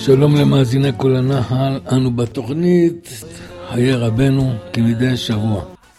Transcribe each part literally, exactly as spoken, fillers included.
שלום למאזיני כל הנחל, אנו בתוכנית חיי רבנו כמדי שבוע.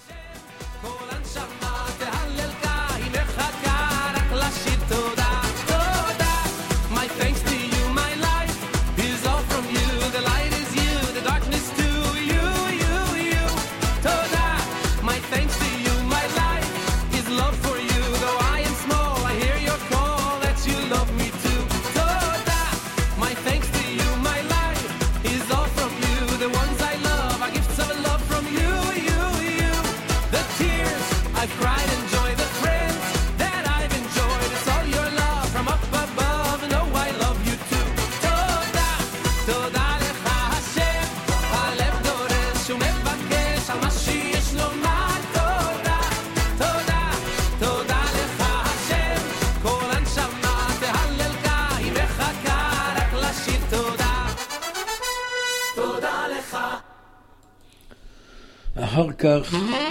אחר כך,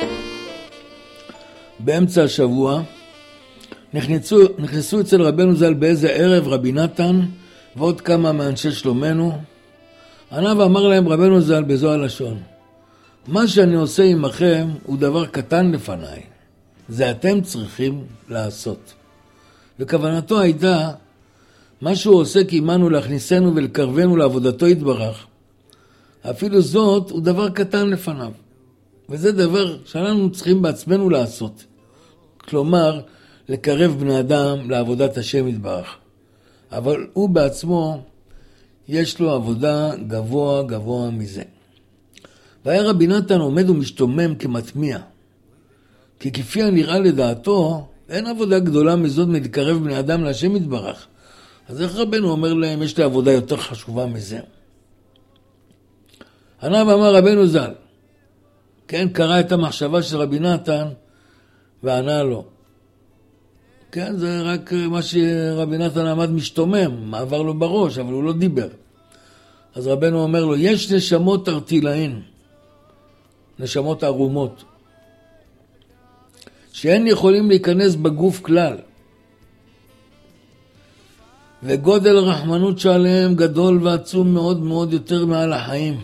באמצע השבוע, נכנסו, נכנסו אצל רבנו ז"ל באיזה ערב רבי נתן ועוד כמה מאנשי שלומנו. ענה ואמר להם רבנו ז"ל בזו הלשון, מה שאני עושה עמכם הוא דבר קטן לפניי, זה אתם צריכים לעשות. וכוונתו הייתה, מה שהוא עושה כימנו להכניסנו ולקרבנו לעבודתו יתברך, אפילו זאת הוא דבר קטן לפניו. וזה דבר שאנחנו צריכים בעצמנו לעשות. כלומר, לקרב בני אדם לעבודת השם יתברך. אבל הוא בעצמו, יש לו עבודה גבוה גבוה מזה. והיה רבי נתן עומד ומשתומם כמטמיע. כי כפי הנראה לדעתו, אין עבודה גדולה מזאת מלקרב בני אדם להשם יתברך. אז איך רבנו אומר להם, יש לי עבודה יותר חשובה מזה? ענה ואמר רבנו ז"ל, כן, קרא את המחשבה של רבי נתן וענה לו. כן, זה רק מה שרבי נתן עמד משתומם, עבר לו בראש, אבל הוא לא דיבר. אז רבנו אומר לו, יש נשמות ארטילאין, נשמות ערומות, שהן יכולים להיכנס בגוף כלל. וגודל הרחמנות שעליהם גדול ועצום מאוד מאוד יותר מעל החיים.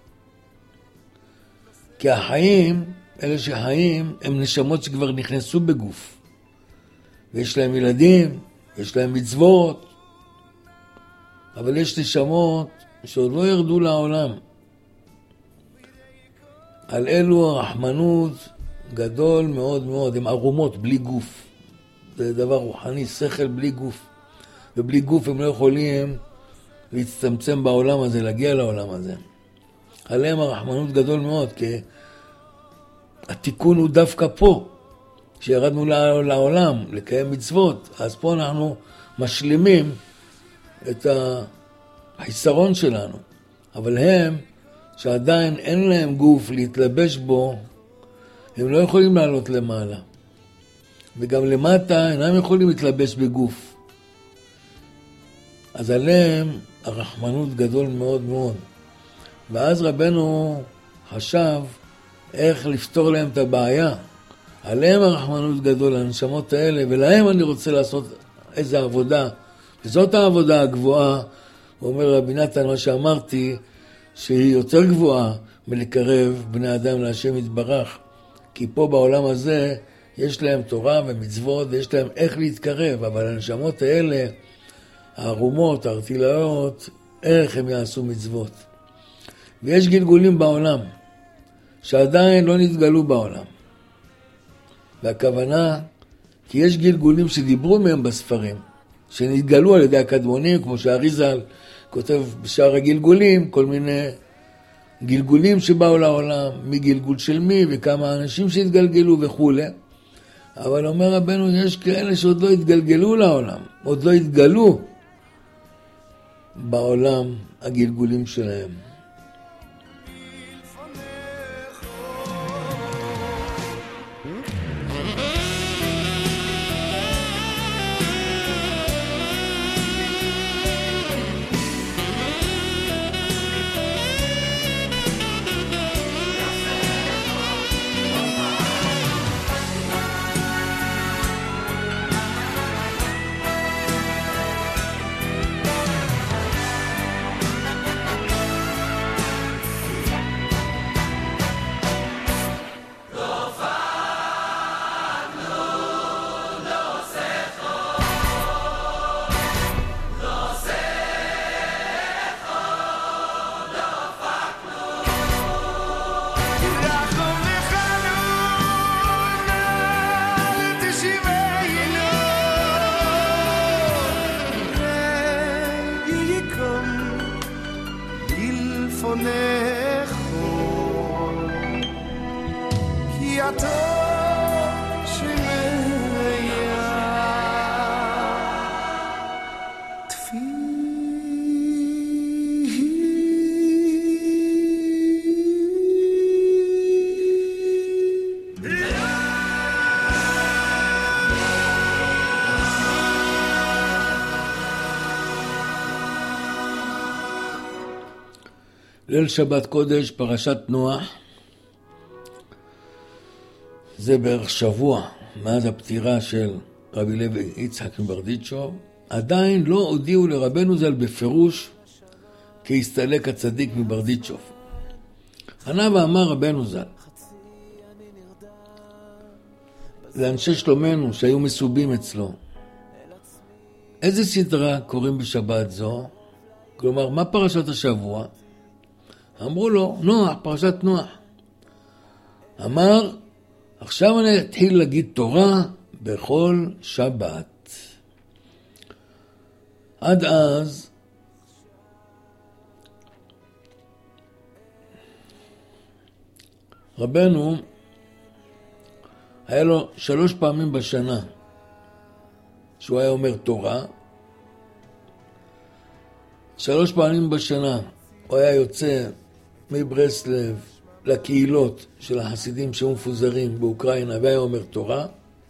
כי החיים, אלה שחיים, הם נשמות שכבר נכנסו בגוף. ויש להם ילדים, יש להם מצוות. אבל יש נשמות שעוד לא ירדו לעולם. על אלו הרחמנות גדול מאוד מאוד. הם ערומות בלי גוף. זה דבר רוחני, שכל בלי גוף. ובלי גוף הם לא יכולים להצטמצם בעולם הזה, להגיע לעולם הזה. עליהם הרחמנות גדול מאוד, כי התיקון הוא דווקא פה, שירדנו לעולם לקיים מצוות, אז פה אנחנו משלימים את החיסרון שלנו. אבל הם, שעדיין אין להם גוף להתלבש בו, הם לא יכולים לעלות למעלה. וגם למטה אינם יכולים להתלבש בגוף. אז עליהם הרחמנות גדול מאוד מאוד. ואז רבנו חשב איך לפתור להם את הבעיה. עליהם הרחמנות גדול, הנשמות האלה, ולהם אני רוצה לעשות איזו עבודה. וזאת העבודה הגבוהה, הוא אומר רבי נתן, מה שאמרתי, שהיא יותר גבוהה מלקרב בני אדם להשם יתברך. כי פה בעולם הזה יש להם תורה ומצוות, ויש להם איך להתקרב, אבל הנשמות האלה, הערומות, הארטילאיות, איך הם יעשו מצוות. ויש גלגולים בעולם, שעדיין לא נתגלו בעולם. והכוונה, כי יש גלגולים שדיברו מהם בספרים, שנתגלו על ידי הקדמונים, כמו שהאריז"ל כותב בשער הגלגולים, כל מיני גלגולים שבאו לעולם, מגלגול של מי וכמה אנשים שהתגלגלו וכו'. אבל אומר רבנו, יש כאלה שעוד לא התגלגלו לעולם, עוד לא התגלו בעולם הגלגולים שלהם. ליל שבת קודש, פרשת נוח, זה בערך שבוע מאז הפטירה של רבי לוי יצחק מברדיצ'וב. עדיין לא הודיעו לרבנו ז"ל בפירוש כי הסתלק הצדיק מברדיצ'וב. ענה ואמר רבנו ז"ל לאנשי שלומנו שהיו מסובים אצלו, איזה סדרה קוראים בשבת זו? כלומר, מה פרשת השבוע? אמרו לו, נוח, פרשת נוח. אמר, עכשיו אני אתחיל להגיד תורה בכל שבת. עד אז, רבנו, היה לו שלוש פעמים בשנה שהוא היה אומר תורה. שלוש פעמים בשנה הוא היה יוצא מברסלב לקהילות של החסידים שהיו מפוזרים באוקראינה והיה אומר תורה.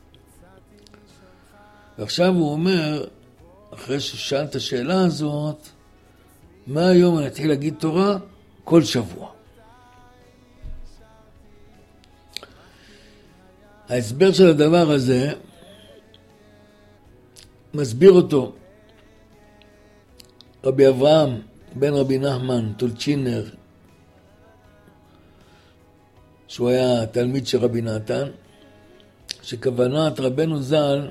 ועכשיו הוא אומר, אחרי ששאל את השאלה הזאת, מהיום אני אתחיל להגיד תורה כל שבוע. ההסבר של הדבר הזה מסביר אותו רבי אברהם בן רבי נחמן טולצ'ינר, שהוא היה תלמיד של רבי נתן, שכוונת רבנו ז"ל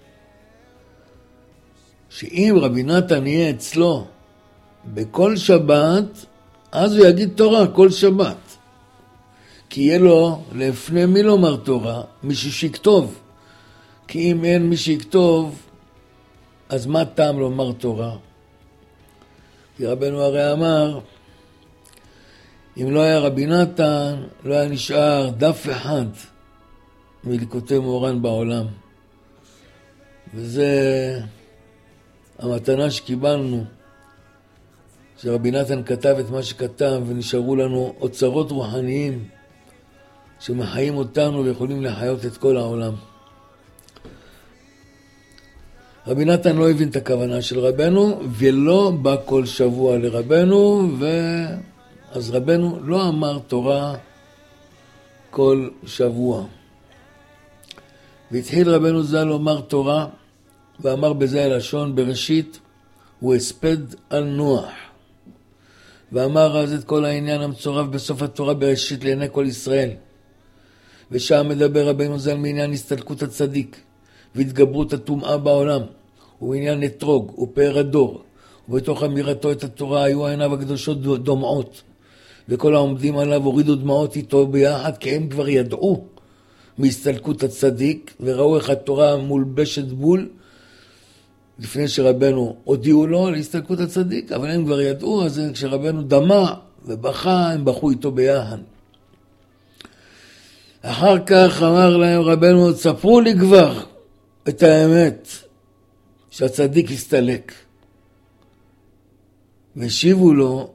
שאם רבי נתן יהיה אצלו בכל שבת, אז הוא יגיד תורה כל שבת. כי יהיה לו לפני מי לומר תורה? מישהו שיכתוב. כי אם אין מי שיכתוב, אז מה טעם לומר תורה? כי רבנו הרי אמר, אם לא היה רבי נתן, לא היה נשאר דף אחד מליקוטי מורן בעולם. וזה המתנה שקיבלנו, שרבי נתן כתב את מה שכתב, ונשארו לנו אוצרות רוחניים שמחיים אותנו ויכולים לחיות את כל העולם. רבי נתן לא הבין את הכוונה של רבנו, ולא בא כל שבוע לרבנו, ואז רבנו לא אמר תורה כל שבוע. והתחיל רבנו ז"ל לומר תורה, ואמר בזה הלשון, בראשית הוא הספד על נוח. ואמר אז את כל העניין המצורף בסוף התורה בראשית לעיני כל ישראל. ושם מדבר רבנו ז"ל מעניין הסתלקות הצדיק, והתגברות הטומאה בעולם, ובעניין אתרוג ופאר הדור, ובתוך אמירתו את התורה היו עיניו הקדושות דומעות, וכל העומדים עליו הורידו דמעות איתו ביחד, כי הם כבר ידעו מהסתלקות הצדיק, וראו איך התורה מולבשת בול, לפני שרבנו הודיעו לו להסתלקות הצדיק, אבל הם כבר ידעו, אז כשרבנו דמה ובכה, הם בכו איתו ביחד. אחר כך אמר להם רבנו, תספרו לי כבר את האמת, שהצדיק הסתלק. והשיבו לו,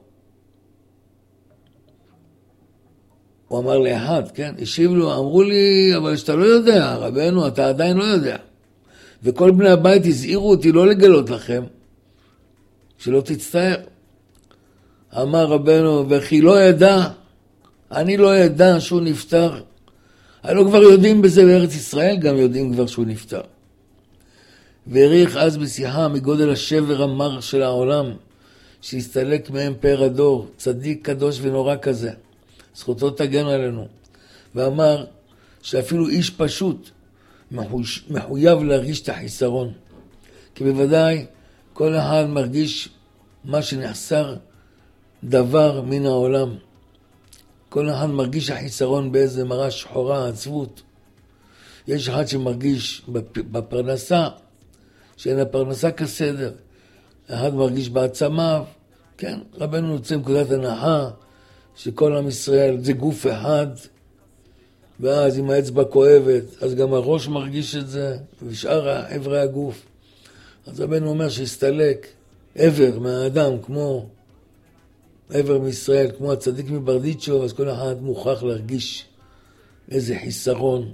הוא אמר לאחד, כן? השיב לו, אמרו לי, אבל שאתה לא יודע, רבנו, אתה עדיין לא יודע. וכל בני הבית הזהירו אותי לא לגלות לכם, שלא תצטער. אמר רבנו, וכי לא ידע, אני לא ידע שהוא נפטר. הלא כבר יודעים בזה בארץ ישראל, גם יודעים כבר שהוא נפטר. והריח אז בשיחה מגודל השבר המר של העולם, שהסתלק מהם פאר הדור, צדיק קדוש ונורא כזה. זכותו תגן עלינו. ואמר שאפילו איש פשוט מחויב להרגיש את החיסרון. כי בוודאי כל אחד מרגיש מה שנחסר דבר מן העולם. כל אחד מרגיש החיסרון באיזה מראה שחורה, עצבות. יש אחד שמרגיש בפרנסה, שאין הפרנסה כסדר. אחד מרגיש בעצמיו. כן, רבנו יוצא מנקודת הנחה שכל עם ישראל זה גוף אחד, ואז אם האצבע כואבת, אז גם הראש מרגיש את זה, ושאר עברי הגוף. אז רבנו אומר שהסתלק עבר מהאדם כמו עבר מישראל, כמו הצדיק מברדיצ'וב, אז כל אחד מוכרח להרגיש איזה חיסרון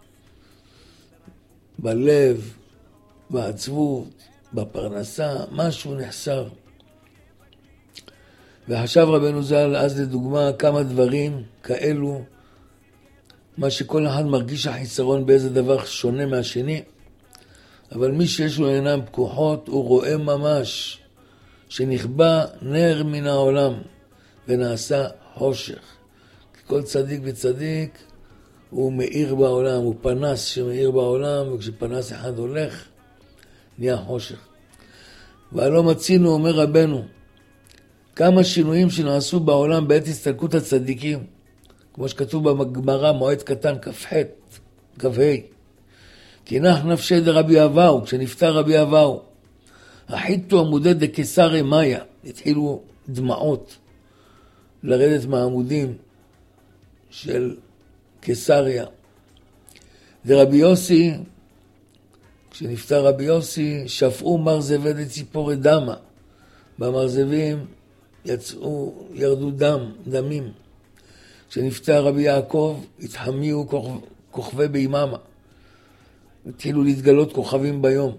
בלב, בעצבות, בפרנסה, משהו נחסר. וחשב רבנו ז"ל אז לדוגמה כמה דברים כאלו, מה שכל אחד מרגיש החיסרון באיזה דבר שונה מהשני, אבל מי שיש לו עיניים פקוחות הוא רואה ממש שנכבה נר מן העולם ונעשה חושך. כי כל צדיק וצדיק הוא מאיר בעולם, הוא פנס שמאיר בעולם, וכשפנס אחד הולך נהיה חושך. והלא מצינו, אומר רבנו, כמה שינויים שנעשו בעולם בעת הסתלקות הצדיקים, כמו שכתוב בגמרא מועד קטן כ"ח, כ"ה. תנח נפשי דרבי אבאו, כשנפטר רבי אבאו, החיתו עמודי דקיסרי מאיה, התחילו דמעות לרדת מהעמודים של קיסריה. דרבי יוסי, כשנפטר רבי יוסי, שפעו מרזבי דציפורי דמה, במרזבים יצאו, ירדו דם, דמים. כשנפטר רבי יעקב, התחמיו כוכבי ביממה, התחילו להתגלות כוכבים ביום.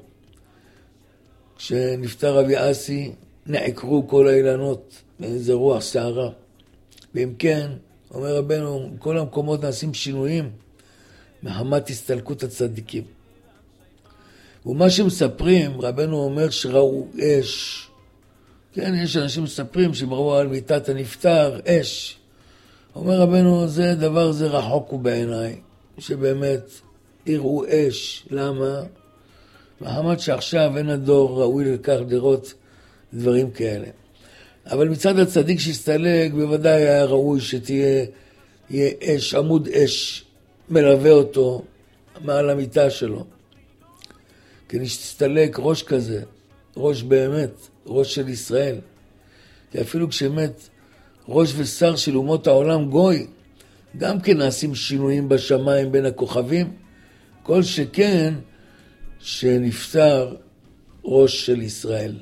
כשנפטר רבי אסי, נעקרו כל האילנות, באיזה רוח שערה. ואם כן, אומר רבנו, כל המקומות נעשים שינויים, מחמת הסתלקות הצדיקים. ומה שמספרים, רבנו אומר שראו אש. כן, יש אנשים מספרים שראו על מיטת הנפטר, אש. אומר רבנו, זה דבר זה רחוק הוא בעיניי, שבאמת יראו אש. למה? מחמת שעכשיו אין הדור ראוי לכך לראות דברים כאלה. אבל מצד הצדיק שהסתלק, בוודאי היה ראוי שתהיה יהיה אש, עמוד אש, מלווה אותו מעל המיטה שלו. כי נשתסתלק ראש כזה, ראש באמת, ראש של ישראל. כי אפילו כשמת ראש ושר של אומות העולם גוי, גם כן נעשים שינויים בשמיים בין הכוכבים, כל שכן שנפטר ראש של ישראל.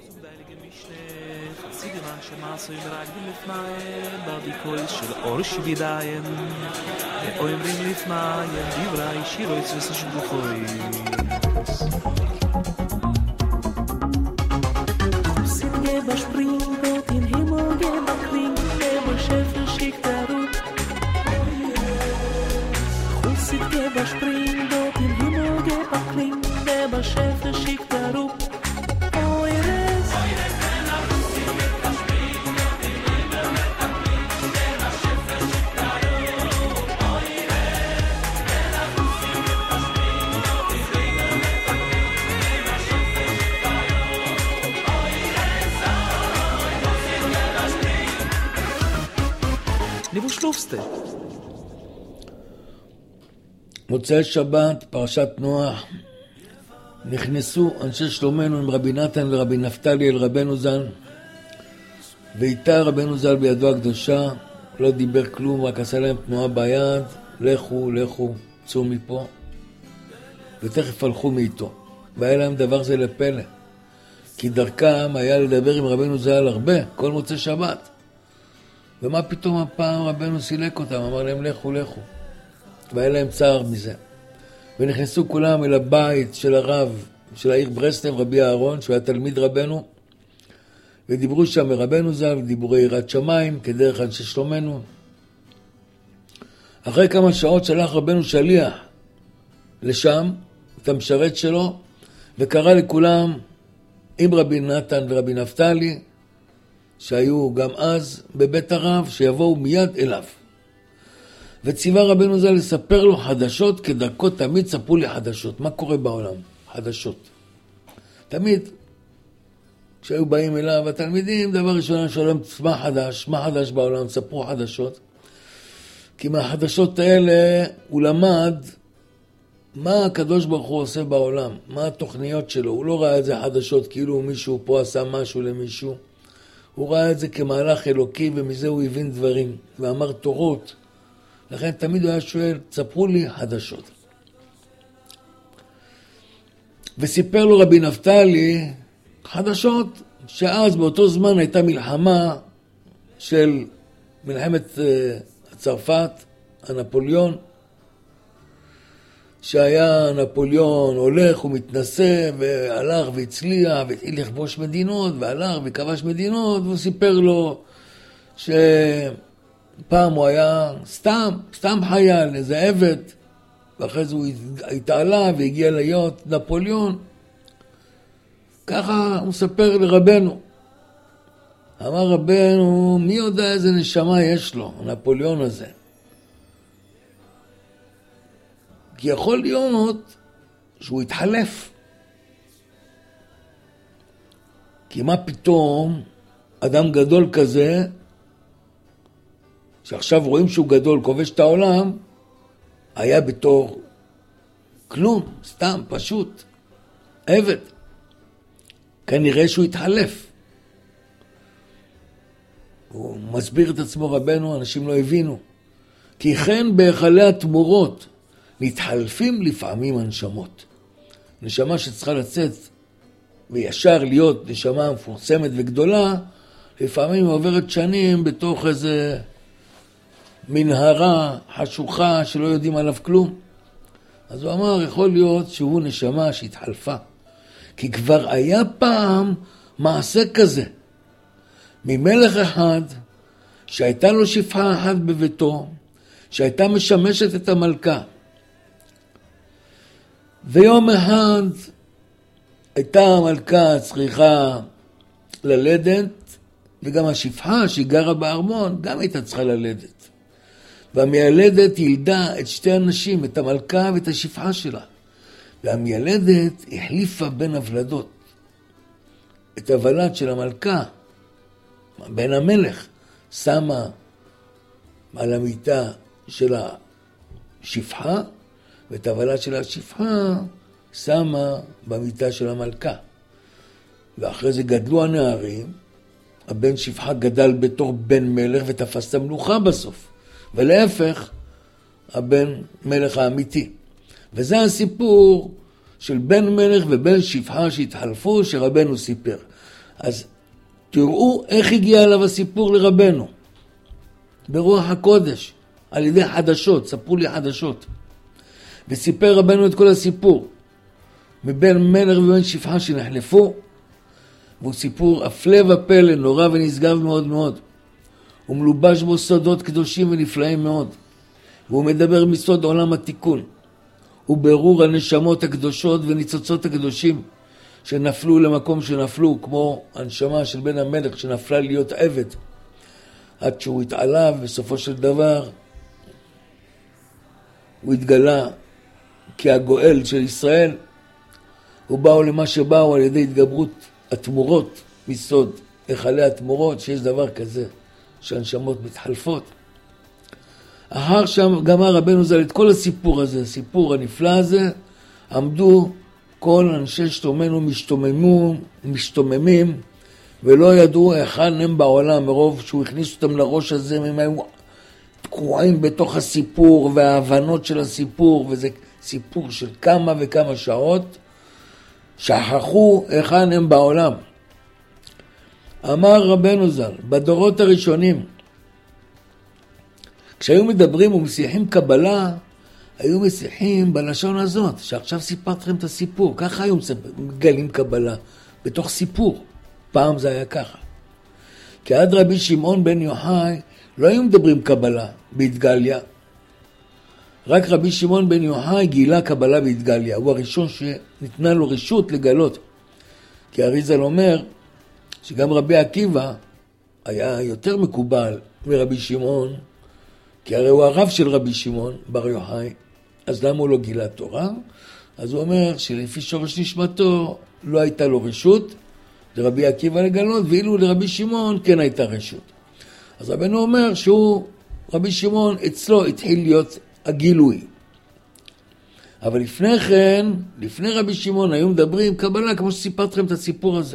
so in der eigenen Lifnayen, da die Kois של אור שבידיים, ואומרים לפניהם, דברי שירויץ וסשבוכויס. Kusit geba springt, dort in Himmel geba klingt, geba Schäfer schickt er rup. Kusit geba springt, dort in Himmel geba klingt, geba Schäfer schickt er rup. מוצאי שבת, פרשת נוח, נכנסו אנשי שלומנו עם רבי נתן ורבי נפתלי אל רבנו ז"ל, ואיתה רבנו ז"ל בידו הקדושה, לא דיבר כלום, רק עשה להם תנועה ביד, לכו, לכו, צאו מפה, ותכף הלכו מאיתו. והיה להם דבר זה לפלא, כי דרכם היה לדבר עם רבנו ז"ל הרבה, כל מוצאי שבת. ומה פתאום הפעם רבנו סילק אותם, אמר להם לכו, לכו. והיה להם צער מזה. ונכנסו כולם אל הבית של הרב, של העיר ברסלב, רבי אהרון, שהוא היה תלמיד רבנו, ודיברו שם מרבנו ז"ל, דיבורי יראת שמיים, כדרך אנשי שלומנו. אחרי כמה שעות שלח רבנו שליח לשם, את המשרת שלו, וקרא לכולם, עם רבי נתן ורבי נפתלי, שהיו גם אז בבית הרב, שיבואו מיד אליו. וציווה רבנו ז"ל לספר לו חדשות, כדרכו תמיד ספרו לי חדשות. מה קורה בעולם? חדשות. תמיד, כשהיו באים אליו התלמידים, דבר ראשון שואלים, מה חדש? מה חדש בעולם? ספרו חדשות. כי מהחדשות האלה הוא למד מה הקדוש ברוך הוא עושה בעולם, מה התוכניות שלו. הוא לא ראה את זה חדשות כאילו מישהו פה עשה משהו למישהו. הוא ראה את זה כמהלך אלוקי, ומזה הוא הבין דברים, ואמר תורות. לכן תמיד הוא היה שואל, תספרו לי חדשות. וסיפר לו רבי נפתלי חדשות, שאז באותו זמן הייתה מלחמה של מלחמת צרפת, הנפוליון, שהיה נפוליון הולך ומתנסה, והלך והצליח, והתחיל לכבוש מדינות, והלך וכבש מדינות, והוא סיפר לו שפעם הוא היה סתם, סתם חייל, איזה עבד, ואחרי זה הוא התעלה והגיע להיות נפוליאון. ככה הוא מספר לרבנו. אמר רבנו, מי יודע איזה נשמה יש לו, נפוליאון הזה? כי יכול להיות שהוא התחלף. כי מה פתאום אדם גדול כזה, שעכשיו רואים שהוא גדול, כובש את העולם, היה בתור כלום, סתם, פשוט, עבד. כנראה שהוא התחלף. הוא מסביר את עצמו רבנו, אנשים לא הבינו. כי כן בהיכלי התמורות מתחלפים לפעמים הנשמות. נשמה שצריכה לצאת וישר להיות נשמה מפורסמת וגדולה, לפעמים עוברת שנים בתוך איזה מנהרה חשוכה שלא יודעים עליו כלום. אז הוא אמר, יכול להיות שהוא נשמה שהתחלפה. כי כבר היה פעם מעשה כזה. ממלך אחד, שהייתה לו שפחה אחת בביתו, שהייתה משמשת את המלכה. ויום אחד הייתה המלכה צריכה ללדת, וגם השפחה שהיא גרה בארמון, גם הייתה צריכה ללדת. והמיילדת ילדה את שתי אנשים, את המלכה ואת השפחה שלה. והמיילדת החליפה בין הוולדות. את הוולד של המלכה, בין המלך, שמה על המיטה של השפחה, ואת הוולד של השפחה שמה במיטה של המלכה. ואחרי זה גדלו הנערים, הבן שפחה גדל בתור בן מלך ותפס את המלוכה בסוף. ולהפך, הבן מלך האמיתי. וזה הסיפור של בן מלך ובן שפחה שהתחלפו, שרבנו סיפר. אז תראו איך הגיע אליו הסיפור לרבנו. ברוח הקודש, על ידי חדשות, ספרו לי חדשות. וסיפר רבנו את כל הסיפור. מבן מלך ובן שפחה שנחלפו, והוא סיפור אפלה ופלא, נורא ונשגב מאוד מאוד. הוא מלובש בו סודות קדושים ונפלאים מאוד. והוא מדבר מסוד עולם התיקון. הוא ברור הנשמות הקדושות וניצוצות הקדושים שנפלו למקום שנפלו, כמו הנשמה של בן המלך שנפלה להיות עבד. עד שהוא התעלה ובסופו של דבר הוא התגלה כהגואל של ישראל. הוא באו למה שבאו על ידי התגברות התמורות מסוד, היכלי התמורות, שיש דבר כזה שהנשמות מתחלפות. אחר שם גמר רבנו ז"ל את כל הסיפור הזה, הסיפור הנפלא הזה, עמדו כל אנשי שלומנו משתוממו, משתוממים, ולא ידעו היכן הם בעולם, מרוב שהוא הכניס אותם לראש הזה, הם היו תקועים בתוך הסיפור וההבנות של הסיפור, וזה סיפור של כמה וכמה שעות, שכחו היכן הם בעולם. אמר רבנו ז"ל, בדורות הראשונים, כשהיו מדברים ומשיחים קבלה, היו משיחים בלשון הזאת, שעכשיו סיפרתם את הסיפור. ככה היו מגלים קבלה, בתוך סיפור. פעם זה היה ככה. כי עד רבי שמעון בן יוחאי לא היו מדברים קבלה בהתגליה. רק רבי שמעון בן יוחאי גילה קבלה בהתגליה. הוא הראשון שניתנה לו רשות לגלות. כי אריז"ל אומר שגם רבי עקיבא היה יותר מקובל מרבי שמעון, כי הרי הוא הרב של רבי שמעון בר יוחאי. אז למה הוא לא גילה תורה? אז הוא אומר שלפי שורש נשמתו לא הייתה לו רשות לרבי עקיבא לגלות, ואילו לרבי שמעון כן הייתה רשות. אז רבנו אומר שהוא, רבי שמעון אצלו התחיל להיות הגילוי. אבל לפני כן, לפני רבי שמעון היו מדברים קבלה, כמו שסיפרתם את הסיפור הזה.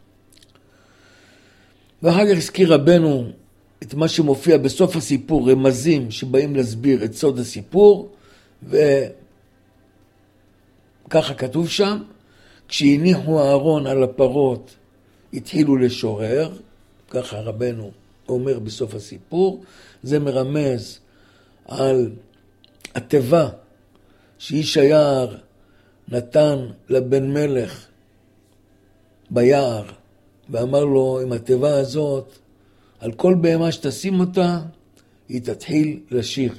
ואחר כך הזכיר רבנו את מה שמופיע בסוף הסיפור, רמזים שבאים להסביר את סוד הסיפור, וככה כתוב שם, כשהניחו הארון על הפרות, התחילו לשורר, ככה רבנו אומר בסוף הסיפור, זה מרמז על הטבע שאיש היער נתן לבן מלך ביער, ואמר לו, עם הטבע הזאת, על כל בהמה שתשים אותה, היא תתחיל לשיר.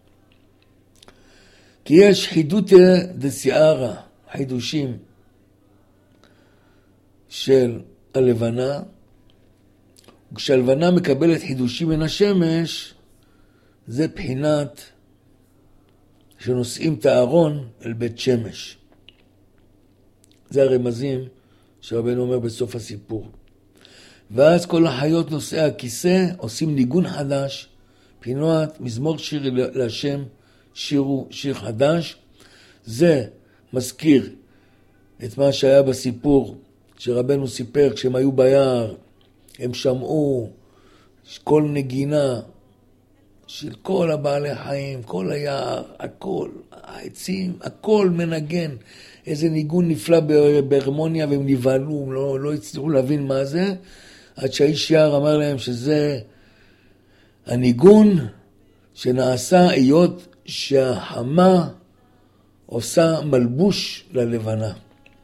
כי יש חידותא דשיערא, חידושים של הלבנה, וכשהלבנה מקבלת חידושים מן השמש, זה בחינת שנושאים את הארון אל בית שמש. זה הרמזים שרבנו אומר בסוף הסיפור. ואז כל החיות נושאי הכיסא עושים ניגון חדש, בחינת מזמור שיר להשם, שירו שיר חדש. זה מזכיר את מה שהיה בסיפור שרבנו סיפר כשהם היו ביער, הם שמעו כל נגינה של כל הבעלי חיים, כל היער, הכל, העצים, הכל מנגן. איזה ניגון נפלא בהרמוניה, והם נבהלו, לא, לא הצליחו להבין מה זה, עד שהאיש יער אמר להם שזה הניגון שנעשה היות שהחמה עושה מלבוש ללבנה.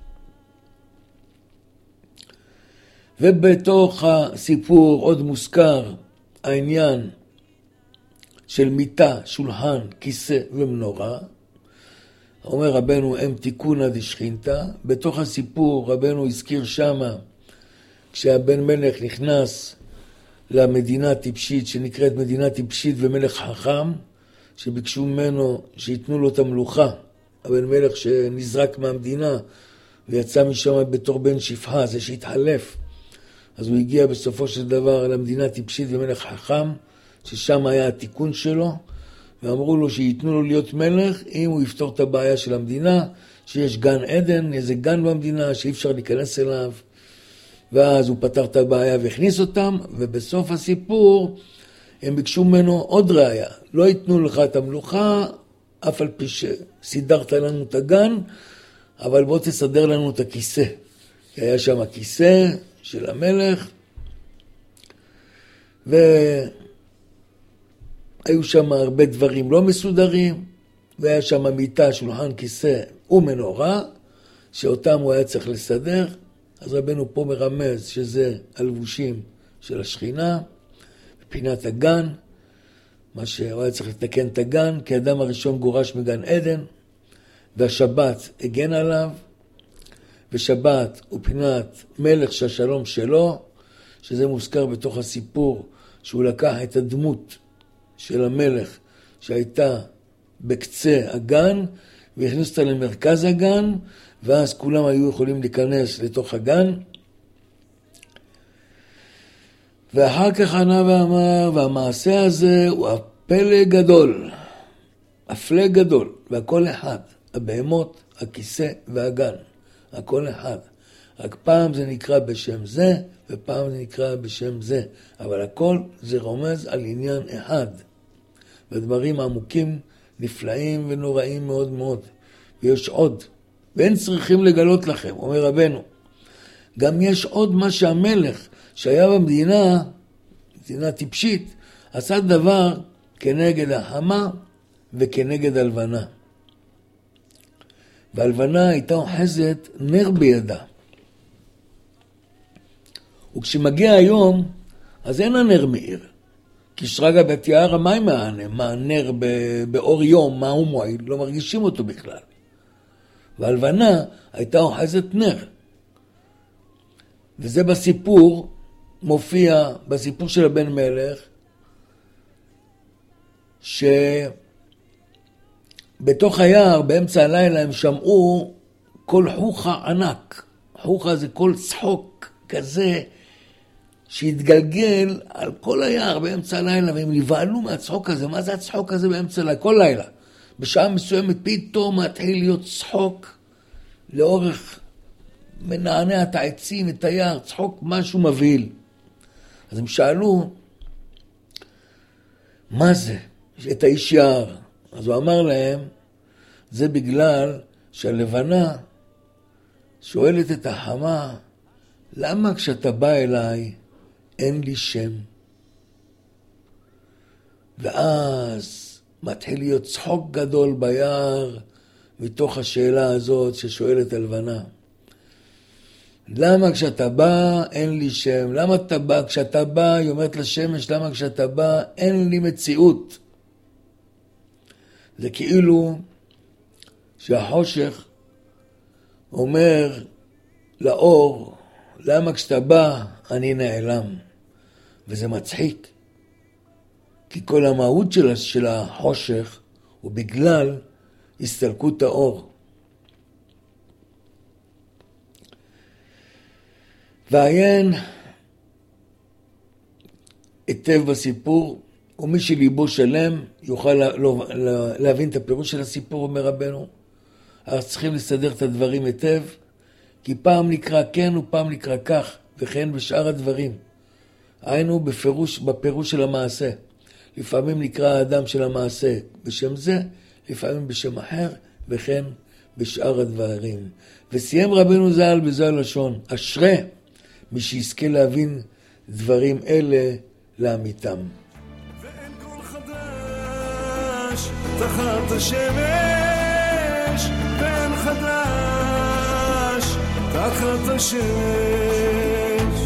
ובתוך הסיפור עוד מוזכר העניין של מיטה, שולחן, כיסא ומנורה. אומר רבנו הם תיקונא דשכינתא. בתוך הסיפור רבנו הזכיר שמה כשהבן מלך נכנס למדינה טיפשית שנקראת מדינה טיפשית ומלך חכם, שביקשו ממנו שיתנו לו את המלוכה. הבן מלך שנזרק מהמדינה ויצא משם בתור בן שפחה, זה שהתחלף. אז הוא הגיע בסופו של דבר למדינה טיפשית ומלך חכם, ששם היה התיקון שלו, ואמרו לו שיתנו לו להיות מלך אם הוא יפתור את הבעיה של המדינה, שיש גן עדן, איזה גן במדינה שאי אפשר להיכנס אליו. ואז הוא פתר את הבעיה והכניס אותם, ובסוף הסיפור הם ביקשו ממנו עוד ראיה. לא ייתנו לך את המלוכה, אף על פי שסידרת לנו את הגן, אבל בוא תסדר לנו את הכיסא. כי היה שם הכיסא של המלך, והיו שם הרבה דברים לא מסודרים, והיה שם מיטה, שולחן, כיסא ומנורה, שאותם הוא היה צריך לסדר. אז רבנו פה מרמז שזה הלבושים של השכינה, בפינת הגן, מה שהוא היה צריך לתקן את הגן, כי האדם הראשון גורש מגן עדן, והשבת הגן עליו, ושבת הוא פינת מלך שהשלום שלו, שזה מוזכר בתוך הסיפור, שהוא לקח את הדמות של המלך שהייתה בקצה הגן, והכניס אותה למרכז הגן, ואז כולם היו יכולים להיכנס לתוך הגן. ואחר כך ענה ואמר, והמעשה הזה הוא הפלא גדול, הפלא גדול, והכל אחד, הבהמות, הכיסא והגן, הכל אחד. רק פעם זה נקרא בשם זה, ופעם זה נקרא בשם זה, אבל הכל זה רומז על עניין אחד. ודברים עמוקים, נפלאים ונוראים מאוד מאוד. ויש עוד, ואין צריכים לגלות לכם, אומר רבנו. גם יש עוד מה שהמלך שהיה במדינה, מדינה טיפשית, עשה דבר כנגד החמה וכנגד הלבנה. והלבנה הייתה אוחזת נר בידה. וכשמגיע היום, אז אין הנר מאיר. כי שרגא בתיארה, מה עם הנר? מה הנר באור יום, מה הוא מועיל? לא מרגישים אותו בכלל. והלבנה הייתה אוחזת נר. וזה בסיפור, מופיע בסיפור של הבן מלך, שבתוך היער, באמצע הלילה, הם שמעו כל חוכה ענק. חוכה זה כל צחוק כזה, שהתגלגל על כל היער באמצע הלילה, והם נבהלו מהצחוק הזה. מה זה הצחוק הזה באמצע הלילה? כל לילה. בשעה מסוימת פתאום מתחיל להיות צחוק לאורך מנענע את העצים, את היער, צחוק משהו מבהיל. אז הם שאלו, מה זה? את האיש יער. אז הוא אמר להם, זה בגלל שהלבנה שואלת את החמה, למה כשאתה בא אליי אין לי שם? ואז מתחיל להיות צחוק גדול ביער מתוך השאלה הזאת ששואלת הלבנה. למה כשאתה בא אין לי שם? למה אתה בא? כשאתה בא, היא אומרת לשמש, למה כשאתה בא אין לי מציאות? זה כאילו שהחושך אומר לאור, למה כשאתה בא אני נעלם? וזה מצחיק, כי כל המהות של, של החושך הוא בגלל הסתלקות האור. ועיין היטב בסיפור, ומי שליבו שלם יוכל לה, לא, לה, להבין את הפירוש של הסיפור, אומר רבנו. אז צריכים לסדר את הדברים היטב, כי פעם נקרא כן ופעם נקרא כך, וכן בשאר הדברים. היינו בפירוש, בפירוש של המעשה. לפעמים נקרא האדם של המעשה בשם זה, לפעמים בשם אחר, וכן בשאר הדברים. וסיים רבנו ז"ל בזו הלשון, אשרי מי שיזכה להבין דברים אלה לאמיתם. ואין כל חדש תחת השמש, ואין חדש תחת השמש.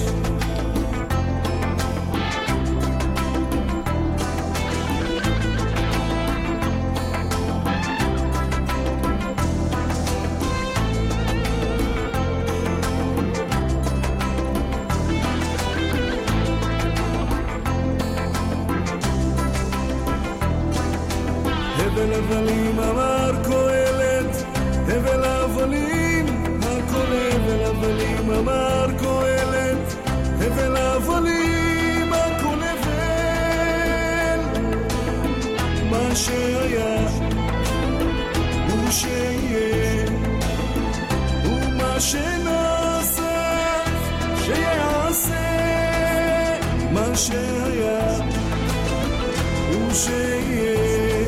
הבל הבלים אמר קהלת, הבל הבלים, הכל הבל הבלים אמר קהלת, הבל הבלים, הכל הבל. מה שהיה הוא שיהיה, ומה שנעשה שיעשה. מה שהיה הוא שיהיה,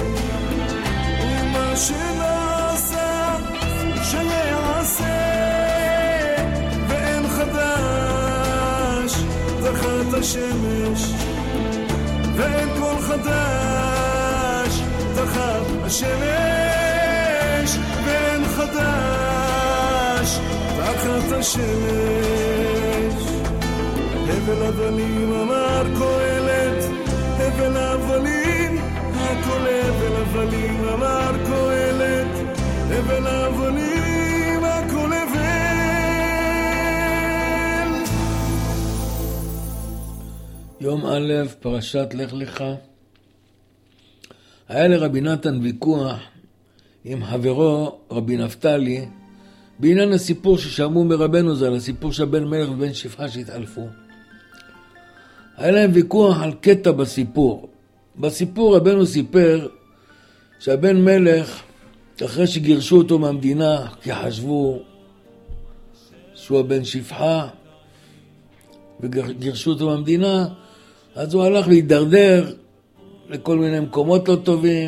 שנעשה שיעשה. ואין חדש תחת השמש, ואין כל חדש תחת השמש, ואין חדש תחת השמש. הבל הבלים אמר קהלת, הבל הבלים, הכל הבל הבלים אמר קהלת, הבל הבלים, הכל הבל. יום א', פרשת לך לך. היה לרבי נתן ויכוח עם חברו רבי נפתלי בעניין הסיפור ששמעו מרבנו ז"ל, הסיפור של בן מלך ובן שפחה שהתעלפו. היה להם ויכוח על קטע בסיפור. בסיפור רבנו סיפר שהבן מלך, אחרי שגירשו אותו מהמדינה, כי חשבו שהוא הבן שפחה, וגירשו אותו מהמדינה, אז הוא הלך להידרדר לכל מיני מקומות לא טובים,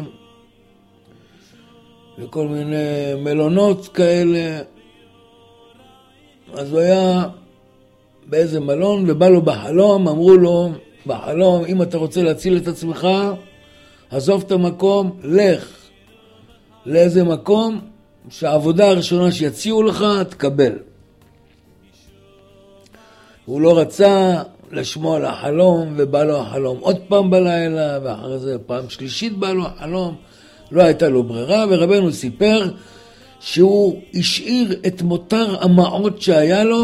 לכל מיני מלונות כאלה. אז הוא היה באיזה מלון, ובא לו בחלום, אמרו לו בחלום, אם אתה רוצה להציל את עצמך, עזוב את המקום, לך לאיזה מקום שהעבודה הראשונה שיציעו לך תקבל. הוא לא רצה לשמוע על החלום, ובא לו החלום עוד פעם בלילה, ואחרי זה פעם שלישית בא לו החלום. לא הייתה לו ברירה, ורבנו סיפר שהוא השאיר את מותר המעות שהיה לו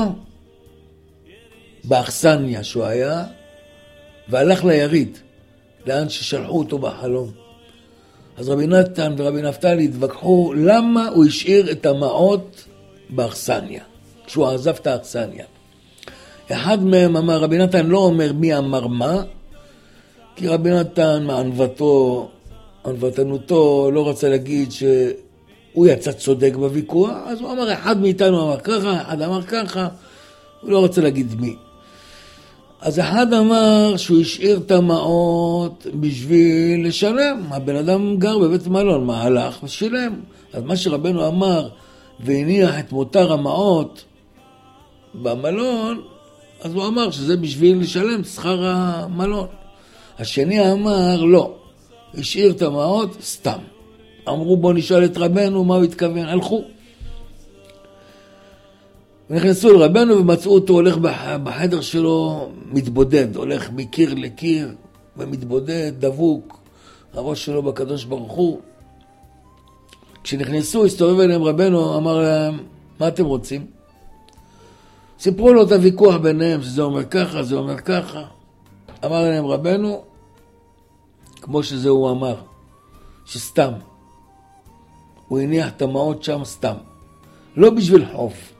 באכסניה שהוא היה, והלך ליריד, לאן ששלחו אותו בחלום. אז רבי נתן ורבי נפתלי התווכחו למה הוא השאיר את המעות באכסניה, כשהוא עזב את האכסניה. אחד מהם אמר, רבי נתן לא אומר מי אמר מה, כי רבי נתן מענוותו, ענוותנותו, לא רצה להגיד שהוא יצא צודק בוויכוח, אז הוא אמר, אחד מאיתנו אמר ככה, אחד אמר ככה, הוא לא רצה להגיד מי. אז אחד אמר שהוא השאיר את המעות בשביל לשלם. הבן אדם גר בבית מלון, מה הלך ושילם. אז מה שרבנו אמר, והניח את מותר המעות במלון, אז הוא אמר שזה בשביל לשלם שכר המלון. השני אמר לא, השאיר את המעות סתם. אמרו בוא נשאל את רבנו מה הוא התכוון, הלכו. ונכנסו לרבנו ומצאו אותו הולך בחדר שלו מתבודד, הולך מקיר לקיר ומתבודד, דבוק, הראש שלו בקדוש ברוך הוא. כשנכנסו, הסתובב אליהם רבנו, אמר להם, מה אתם רוצים? סיפרו לו את הוויכוח ביניהם, שזה אומר ככה, זה אומר ככה. אמר להם רבנו, כמו שזה הוא אמר, שסתם. הוא הניח את המעות שם סתם. לא בשביל חוף.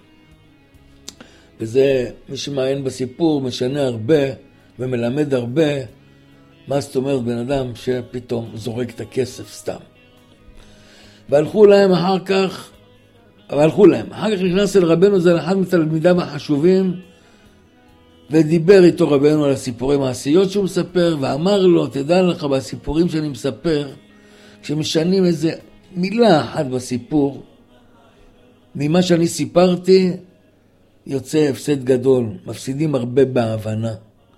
וזה, מי שמעיין בסיפור, משנה הרבה ומלמד הרבה, מה זאת אומרת בן אדם שפתאום זורק את הכסף סתם. והלכו להם אחר כך, והלכו להם. אחר כך נכנס אל רבנו, זה אחד מתלמידיו החשובים, ודיבר איתו רבנו על הסיפורים העשיות שהוא מספר, ואמר לו, תדע לך בסיפורים שאני מספר, כשמשנים איזה מילה אחת בסיפור, ממה שאני סיפרתי, יוצא הפסד גדול, מפסידים הרבה בהבנה.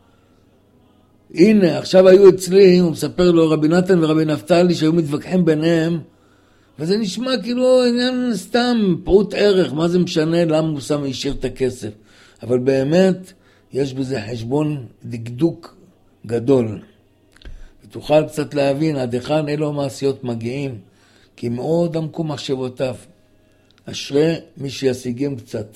הנה, עכשיו היו אצלי, הוא מספר לו רבי נתן ורבי נפתלי שהיו מתווכחים ביניהם, וזה נשמע כאילו עניין סתם פרוט ערך, מה זה משנה למה הוא שם ישיר את הכסף. אבל באמת יש בזה חשבון דקדוק גדול. ותוכל קצת להבין עד היכן אלו המעשיות מגיעים, כי מאוד עמקו מחשבותיו. אשרי מי שישיגם קצת.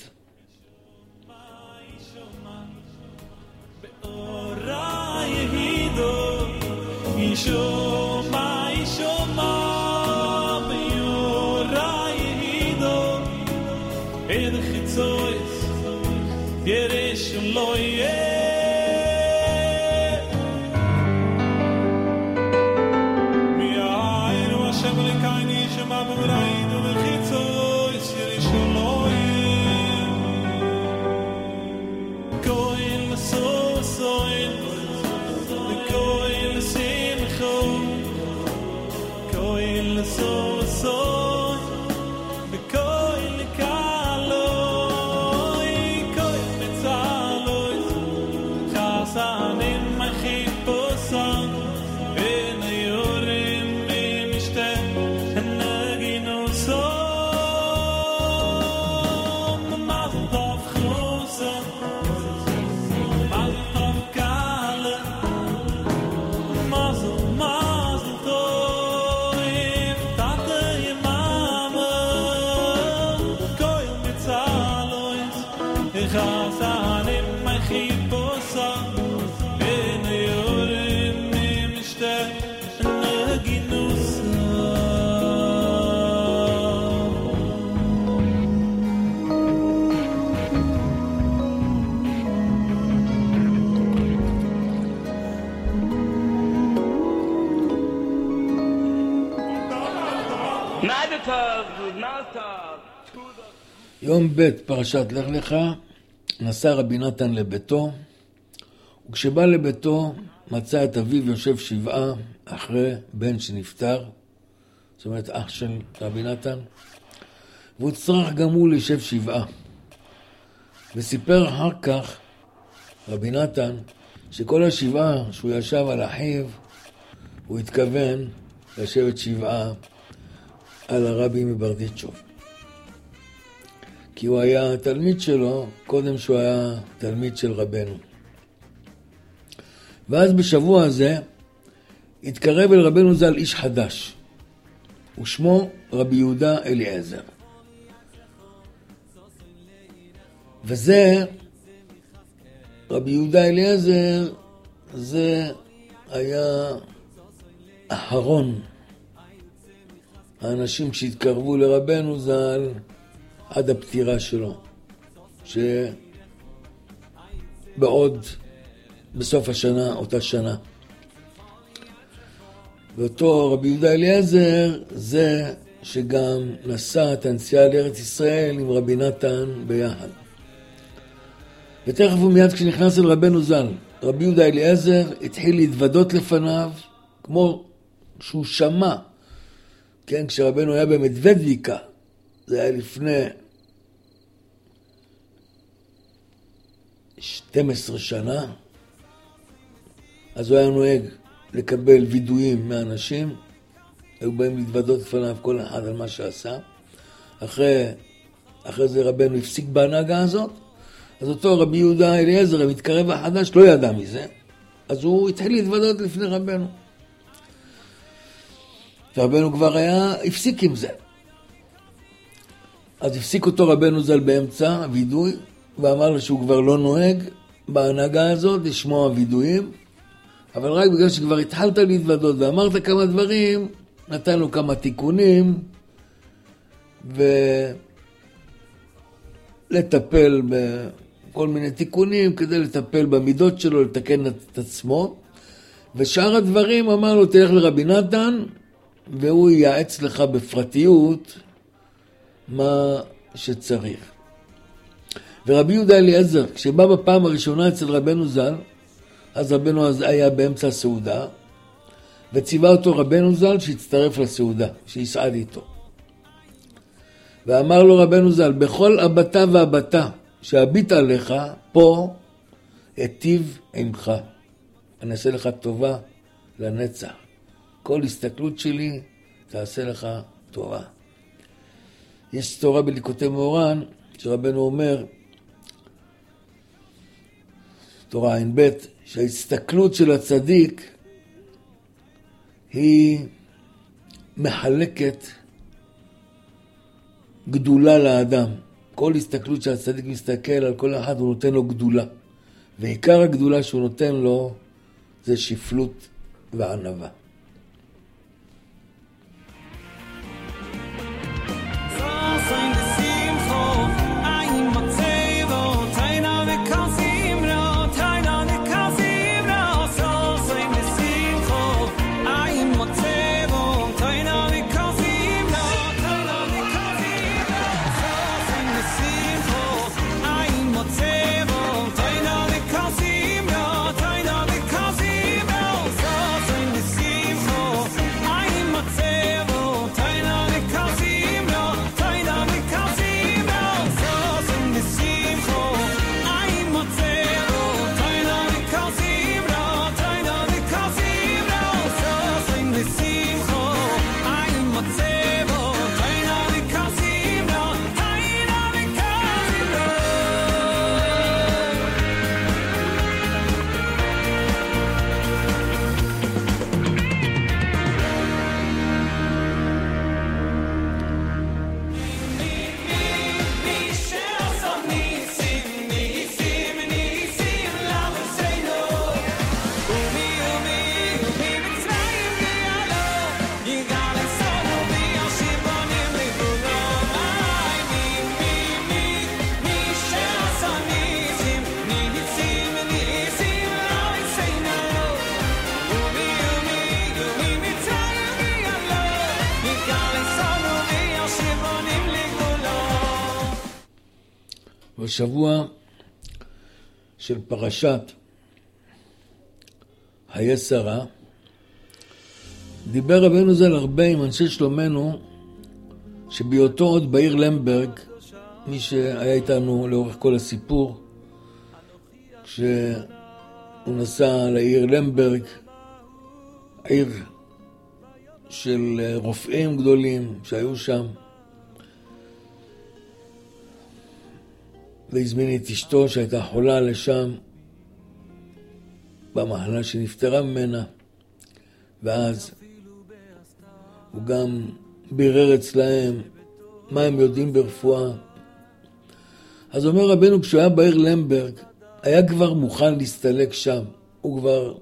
יום ב' פרשת לך לך, נסע רבי נתן לביתו, וכשבא לביתו מצא את אביו יושב שבעה אחרי בן שנפטר, זאת אומרת אח של רבי נתן, והוא צריך גם הוא לישב שבעה. וסיפר אחר כך רבי נתן שכל השבעה שהוא ישב על אחיו, הוא התכוון לשבת שבעה על הרבי מברדיצ'וב. כי הוא היה תלמיד שלו, קודם שהוא היה תלמיד של רבנו. ואז בשבוע הזה התקרב אל רבנו ז"ל איש חדש, ושמו רבי יהודה אליעזר. וזה, רבי יהודה אליעזר, זה היה אחרון האנשים שהתקרבו לרבנו ז"ל עד הפטירה שלו, שבעוד, בסוף השנה, אותה שנה. ואותו רבי יהודה אליעזר זה שגם נסע את הנסיעה לארץ ישראל עם רבי נתן ביחד. ותכף ומיד כשנכנס אל רבנו ז"ל, רבי יהודה אליעזר התחיל להתוודות לפניו, כמו שהוא שמע, כן, כשרבנו היה במדוודיקה, זה היה לפני שתים עשרה שנה, אז הוא היה נוהג לקבל וידויים מאנשים, היו באים להתוודות לפניו כל אחד על מה שעשה. אחרי אחרי זה רבנו הפסיק בהנהגה הזאת, אז אותו רבי יהודה אליעזר, המתקרב החדש, לא ידע מזה, אז הוא התחיל להתוודות לפני רבנו. ורבנו כבר היה, הפסיק עם זה. אז הפסיק אותו רבנו ז"ל באמצע וידוי, ואמר לו שהוא כבר לא נוהג בהנהגה הזאת לשמוע וידויים, אבל רק בגלל שכבר התחלת להתוודות ואמרת כמה דברים, נתן לו כמה תיקונים, ולטפל בכל מיני תיקונים כדי לטפל במידות שלו, לתקן את עצמו. ושאר הדברים אמר לו, תלך לרבי נתן, והוא ייעץ לך בפרטיות מה שצריך. ורבי יהודה אליעזר, כשבא בפעם הראשונה אצל רבנו ז"ל, אז רבנו אז היה באמצע הסעודה, וציווה אותו רבנו ז"ל שיצטרף לסעודה, שיסעד איתו. ואמר לו רבנו ז"ל, בכל הבתה והבתה שהביט עליך, פה אטיב עמך. אני אעשה לך טובה לנצח. כל הסתכלות שלי תעשה לך טובה. יש תורה בליקוטי מאורן, שרבנו אומר, תורה עין ב', שההסתכלות של הצדיק היא מחלקת גדולה לאדם. כל הסתכלות שהצדיק מסתכל על כל אחד הוא נותן לו גדולה. ועיקר הגדולה שהוא נותן לו זה שפלות וענווה. בשבוע של פרשת חיי שרה, דיבר רבנו ז"ל הרבה עם אנשי שלומנו, שבהיותו עוד בעיר למברג, מי שהיה איתנו לאורך כל הסיפור, כשהוא נסע לעיר למברג, עיר של רופאים גדולים שהיו שם, והזמין את אשתו שהייתה חולה לשם במחלה שנפטרה ממנה, ואז הוא גם בירר אצלהם מה הם יודעים ברפואה. אז אומר רבנו, כשהוא היה בעיר למברג, היה כבר מוכן להסתלק שם. הוא כבר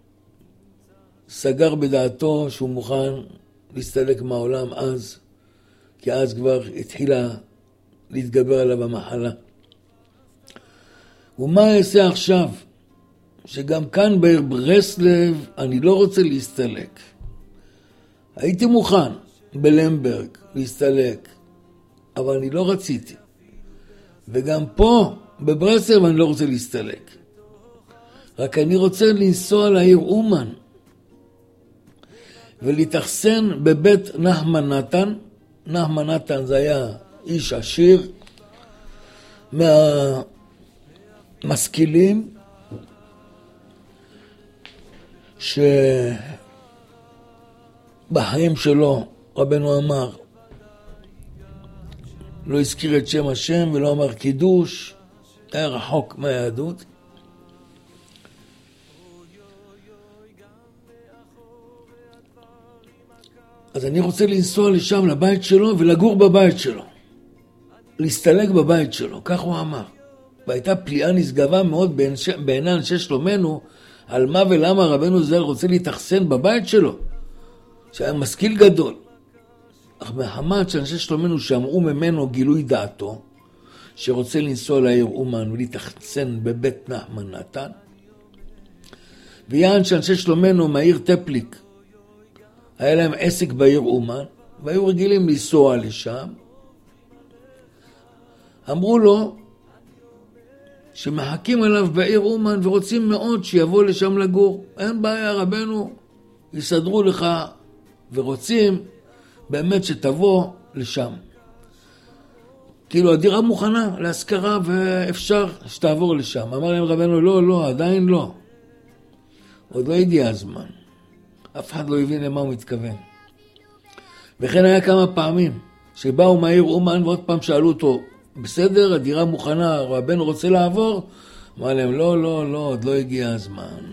סגר בדעתו שהוא מוכן להסתלק מהעולם אז, כי אז כבר התחילה להתגבר עליו המחלה. ומה אעשה עכשיו? שגם כאן בעיר ברסלב אני לא רוצה להסתלק. הייתי מוכן בלמברג להסתלק, אבל אני לא רציתי. וגם פה בברסלב אני לא רוצה להסתלק. רק אני רוצה לנסוע לעיר אומן ולהתאכסן בבית נחמן נתן. נחמן נתן זה היה איש עשיר מהמשכילים, שבחיים שלו רבנו אמר לא הזכיר את שם השם ולא אמר קידוש, היה רחוק מהיהדות. אז אני רוצה לנסוע לשם, לבית שלו, ולגור בבית שלו. להסתלק בבית שלו, כך הוא אמר. והייתה פליאה נשגבה מאוד בעיני אנשי שלומנו, על מה ולמה רבנו ז"ל רוצה להתאכסן בבית שלו, שהיה משכיל גדול. אך מחמת שאנשי שלומנו שאמרו ממנו גילוי דעתו, שרוצה לנסוע לעיר אומן ולהתאכסן בבית נחמן נתן, ויען שאנשי שלומנו מהעיר טפליק, היה להם עסק בעיר אומן, והיו רגילים לנסוע לשם, אמרו לו שמחכים עליו בעיר אומן ורוצים מאוד שיבוא לשם לגור. אין בעיה, רבנו, יסדרו לך ורוצים באמת שתבוא לשם. כאילו הדירה מוכנה להשכרה ואפשר שתעבור לשם. אמר להם רבנו, לא, לא, עדיין לא. עוד לא הגיע הזמן. אף אחד לא הבין למה הוא מתכוון. וכן היה כמה פעמים שבאו מהעיר אומן ועוד פעם שאלו אותו, בסדר, הדירה מוכנה, רבנו רוצה לעבור? אמר להם, לא, לא, לא, עוד לא הגיע הזמן.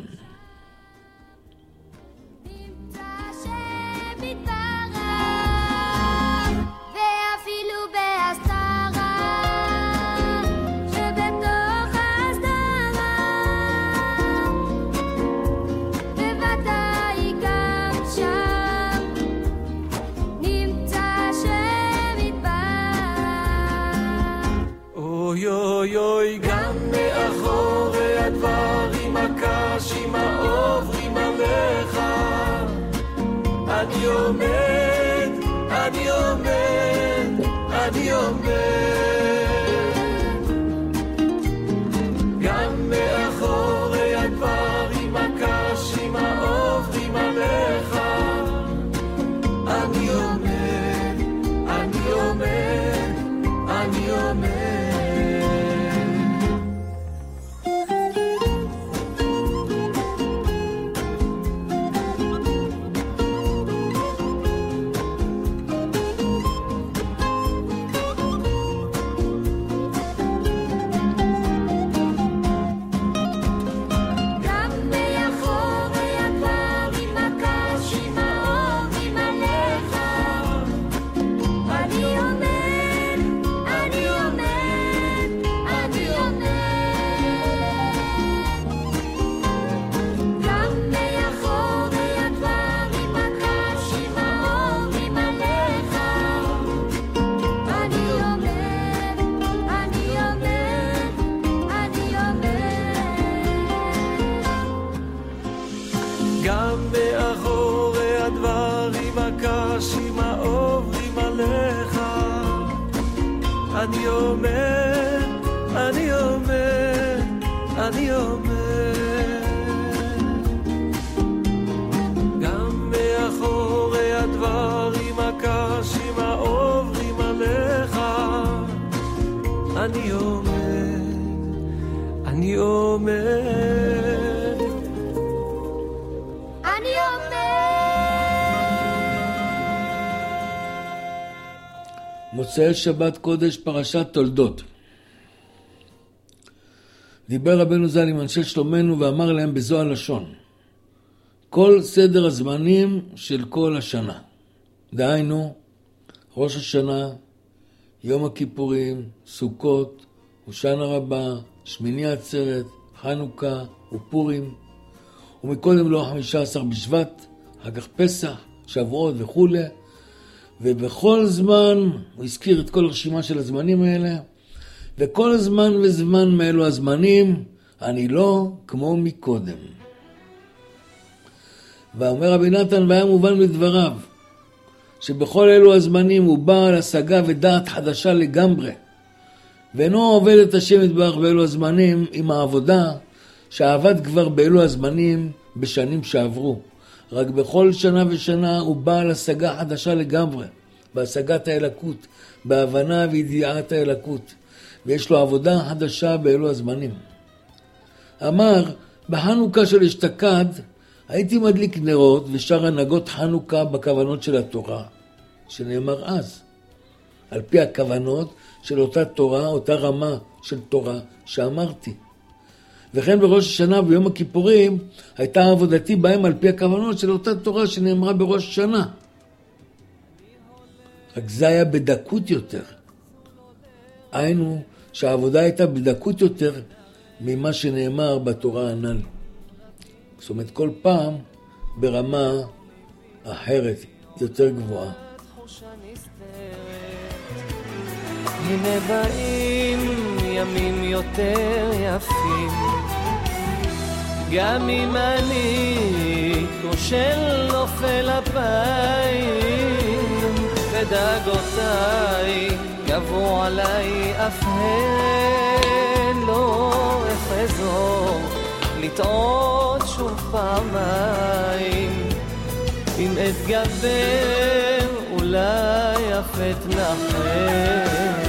יוי יוי גם מאחורי הדברים הקשים העוברים עליך אני עומד, אני עומד, אני עומד גם מאחורי הדברים הקשים העוברים עליך אני עומד, אני עומד, אני עומד אני עומד, אני עומד, אני עומד גם מאחורי הדברים הקשים העוברים עליך אני עומד, אני עומד אני עומד מוצאי שבת קודש פרשת תולדות. דיבר רבנו ז"ל עם אנשי שלומנו ואמר להם בזו הלשון, כל סדר הזמנים של כל השנה, דהיינו ראש השנה, יום הכיפורים, סוכות, הושענא רבה, שמיני עצרת, חנוכה ופורים, ומקודם לו חמישה עשר בשבט, אחר כך פסח, שבועות וכו'. ובכל זמן, הוא הזכיר את כל הרשימה של הזמנים האלה, וכל זמן וזמן מאלו הזמנים, אני לא כמו מקודם. ואומר רבי נתן, והיה מובן מדבריו, שבכל אלו הזמנים הוא בא על השגה ודעת חדשה לגמרי, ואינו עובד את השם יתברך באלו הזמנים עם העבודה, שעבד כבר באלו הזמנים בשנים שעברו. רק בכל שנה ושנה הוא בא על השגה חדשה לגמרי, בהשגת האלוקות, בהבנה וידיעת האלוקות, ויש לו עבודה חדשה באלו הזמנים. אמר, בחנוכה של אשתקד, הייתי מדליק נרות ושר הנהגות חנוכה בכוונות של התורה, שנאמר אז. על פי הכוונות של אותה תורה, אותה רמה של תורה שאמרתי. וכן בראש השנה וביום הכיפורים הייתה עבודתי בהם על פי הכוונות של אותה תורה שנאמרה בראש השנה. רק זה היה בדקות יותר. היינו שהעבודה הייתה בדקות יותר ממה שנאמר בתורה הנ"ל. זאת אומרת, כל פעם ברמה אחרת, יותר גבוהה. הנה באים ימים יותר יפים, גם אם אני כושל נופל אפיים, ודאגותיי גברו עליי אף הן לא אחזור לטעות שוב פעמיים. אם אתגבר אולי אף אתנחם.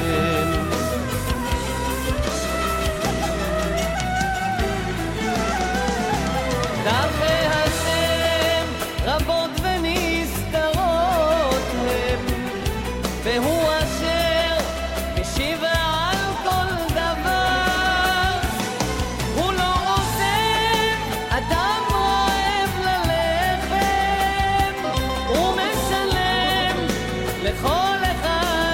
דרכי השם רבות ונסתרות הם, והוא אשר משיב על כל דבר. הוא לא עוזב אדם רעב ללחם, הוא משלם לכל אחד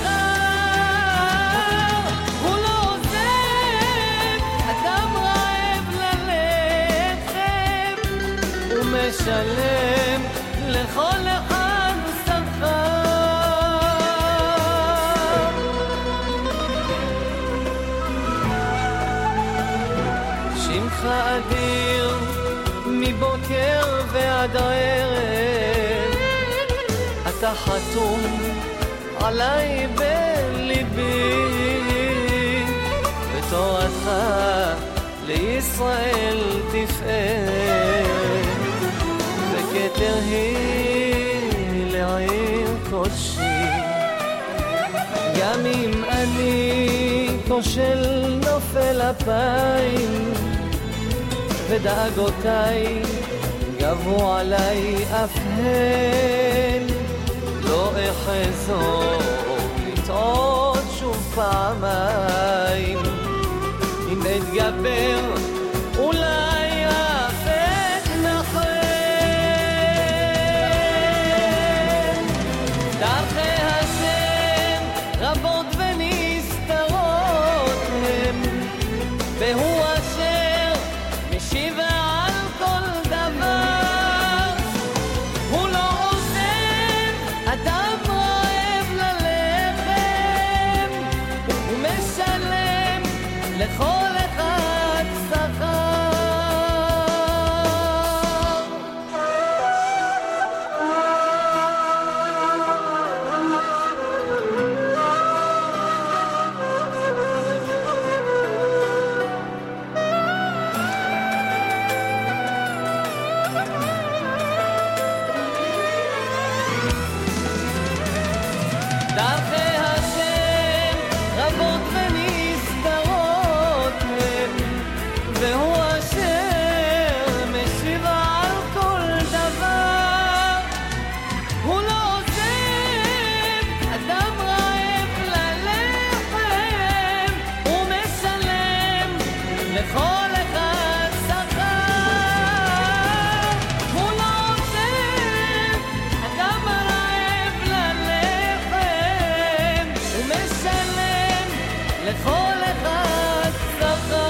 שכר. הוא לא עוזב אדם רעב ללחם, הוא משלם לכל אחד שכר. שמך אדיר מבוקר ועד ערב, אתה חתום עליי בליבי, ותורתך לישראל תפארת, וכתר היא לעיר קודשי. גם אם אני כושל נופל אפיים, ודאגותיי גברו עליי אף הן לא אחזור לטעות שוב פעמיים. אם אתגבר אולי אף אתנחם. דרכי השם רבות ונסתרות הם, והוא אשר משיב על כל דבר. הוא לא עוזב אדם רעב ללחם, הוא משלם לכל אחד שכר. דרכי השם רבות ונסתרות הם, והוא אשר משיב על כל דבר. הוא לא עוזב אדם רעב ללחם, הוא משלם לכל אחד שכר. הוא לא עוזב אדם רעב ללחם, הוא משלם לכל אחד שכר.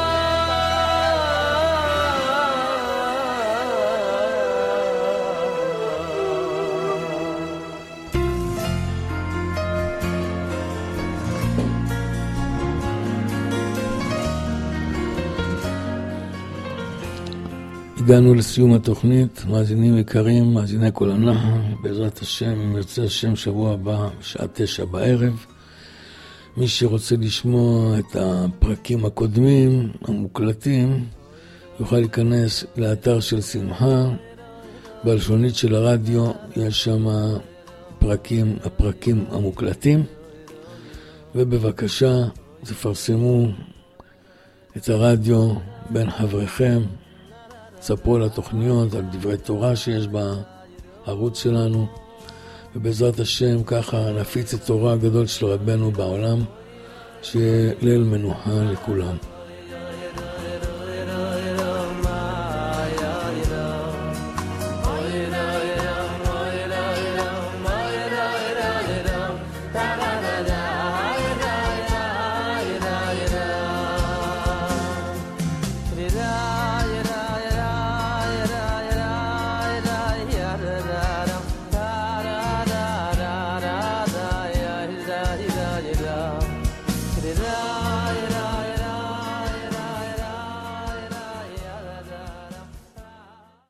הגענו לסיום התוכנית. מאזינים יקרים, מאזיני כל הנחל, בעזרת השם, אם ירצה השם, שבוע הבא בשעה תשע בערב. מי שרוצה לשמוע את הפרקים הקודמים המוקלטים יוכל להיכנס לאתר של שמחה, בלשונית של הרדיו יש שם פרקים, הפרקים המוקלטים, ובבקשה תפרסמו את הרדיו בין חבריכם, ספרו על התוכניות, על דברי תורה שיש בערוץ שלנו, ובעזרת השם ככה נפיץ את תורה הגדול של רבנו בעולם, שיהיה ליל מנוחה לכולם.